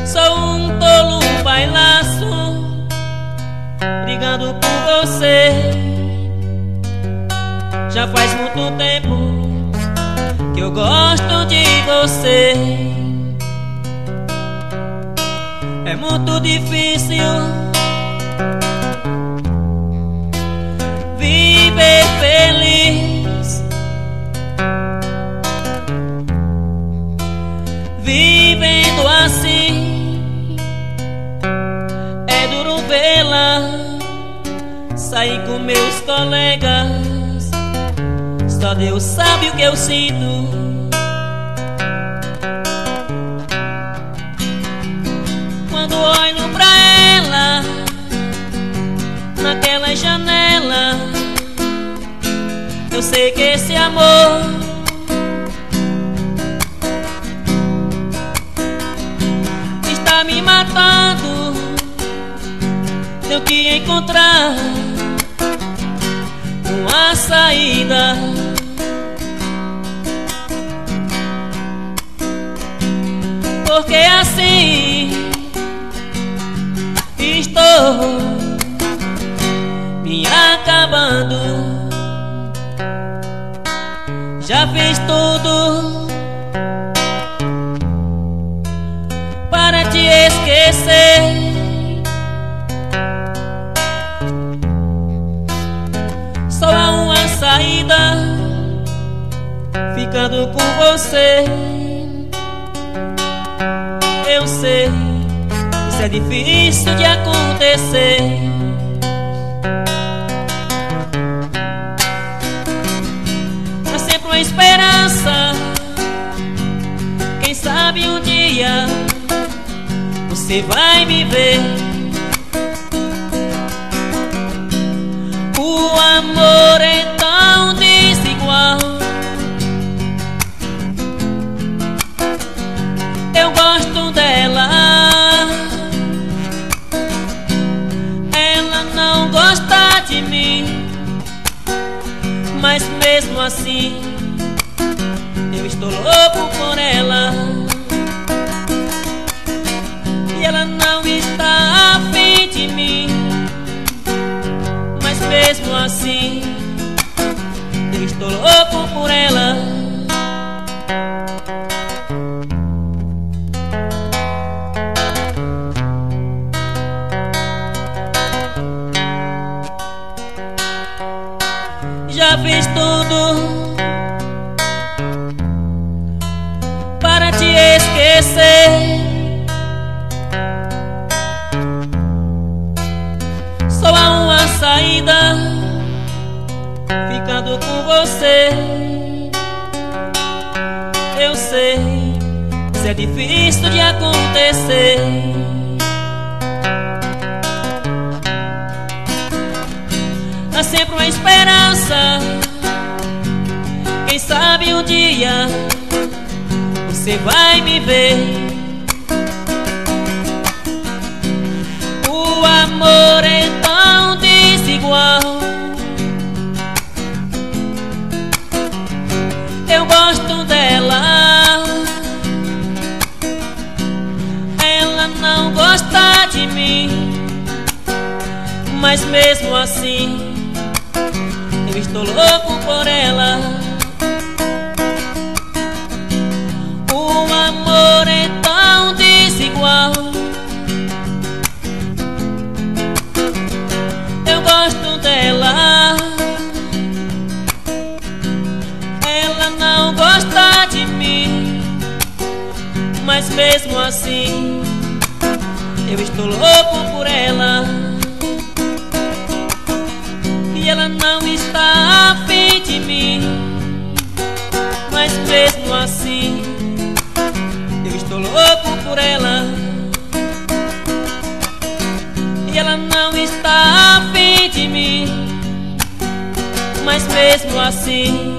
Sou um tolo bailaço, brigando por você. Já faz muito tempo que eu gosto de você. É muito difícil viver feliz, vivendo assim. É duro vê-la sair com meus colegas, só Deus sabe o que eu sinto. Quando olho pra ela naquela janela, eu sei que esse amor está me matando. Tenho que encontrar uma saída, porque assim estou me acabando. Já fiz tudo para te esquecer, só há uma saída, ficando com você. Eu sei, isso é difícil de acontecer. Há sempre uma esperança, quem sabe um dia você vai me ver. O amor é tão desigual. Eu gosto dela, ela não gosta de mim, mas mesmo assim eu estou louco por ela. E ela não está a fim de mim, mas mesmo assim eu estou louco por ela. Já fiz tudo para te esquecer, só há uma saída, ficando com você. Eu sei, isso é difícil de acontecer. Há sempre uma esperança, quem sabe um dia você vai me ver. O amor é tão desigual. Eu gosto dela, ela não gosta de mim, mas mesmo assim eu estou louco por ela. O amor é tão desigual. Eu gosto dela, ela não gosta de mim, mas mesmo assim eu estou louco por ela. E ela não está a fim de mim, mas mesmo assim eu estou louco por ela. E ela não está a fim de mim, mas mesmo assim